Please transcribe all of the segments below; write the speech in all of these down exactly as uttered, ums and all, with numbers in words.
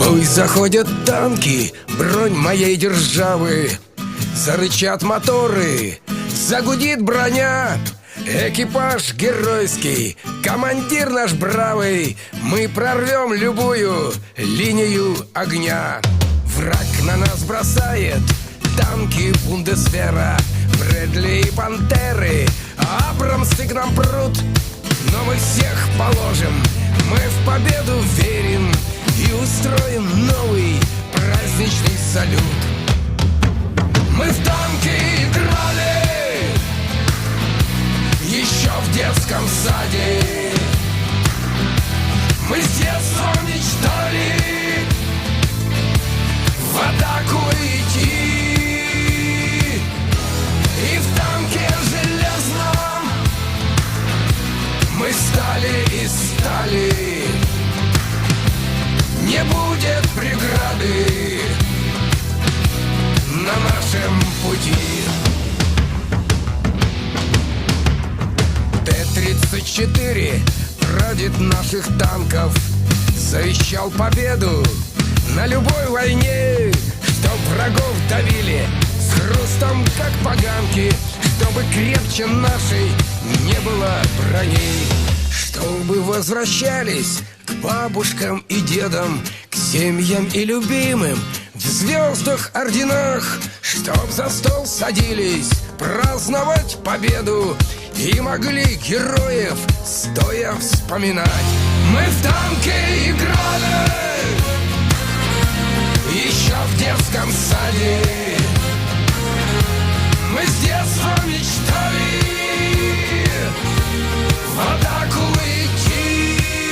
Ой, заходят танки, бронь моей державы, зарычат моторы, загудит броня. Экипаж геройский, командир наш бравый, мы прорвем любую линию огня. Враг на нас бросает танки Бундесвера, Брэдли и Пантеры, Абрамсы к нам прут, но мы всех положим, мы в победу верим и устроим новый праздничный салют. Мы в танки играли еще в детском саде, мы с детства мечтали в атаку идти, и в танке железном мы стали и стали. Не будет преграды на нашем пути. Т тридцать четыре, прадед наших танков, завещал победу на любой войне, чтоб врагов давили с хрустом, как поганки, чтобы крепче нашей не было броней, чтобы возвращались к бабушкам и дедам, к семьям и любимым в звездах, орденах, чтоб за стол садились праздновать победу и могли героев стоя вспоминать. Мы в танке играли еще в детском саде, мы с детства мечтали в атаку идти,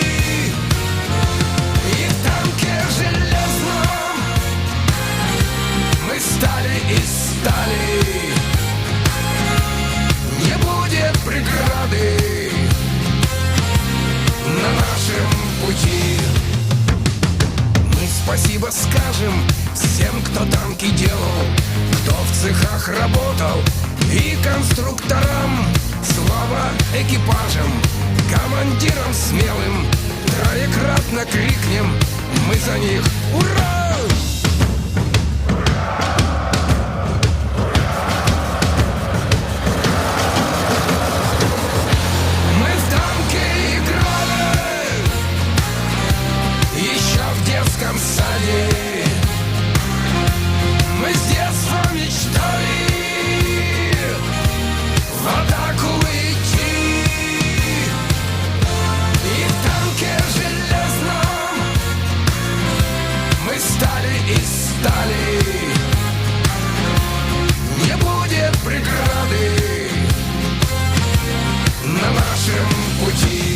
и в танке железном мы стали и стали. Не будет преграды на нашем пути. Мы спасибо скажем всем, кто танки делал, кто в цехах работал, и конструкторам. Слава экипажам, командирам смелым, троекратно крикнем мы за них «Ура!». Мы в танки играли еще в детском саде, мы с детства мечтали в атаку идти, и в танке железном мы стали и стали. Не будет преграды на нашем пути.